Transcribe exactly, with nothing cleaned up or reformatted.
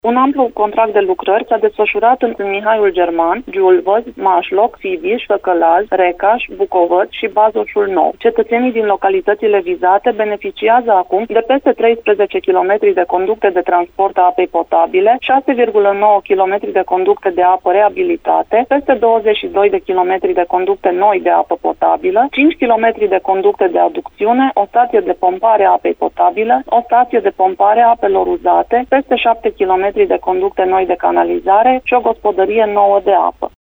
Un amplu contract de lucrări s-a desfășurat în Mihaiul German, Giulvăz, Mașloc, Fiviș, Făcălaz, Recaș, Bucovăț și Bazoșul Nou. Cetățenii din localitățile vizate beneficiază acum de peste treisprezece kilometri de conducte de transport a apei potabile, șase virgulă nouă kilometri de conducte de apă reabilitate, peste douăzeci și doi de kilometri de conducte noi de apă potabilă, cinci kilometri de conducte de aducțiune, o stație de pompare a apei potabile, o stație de pompare a apelor uzate, peste șapte kilometri de conducte noi de canalizare și o gospodărie nouă de apă.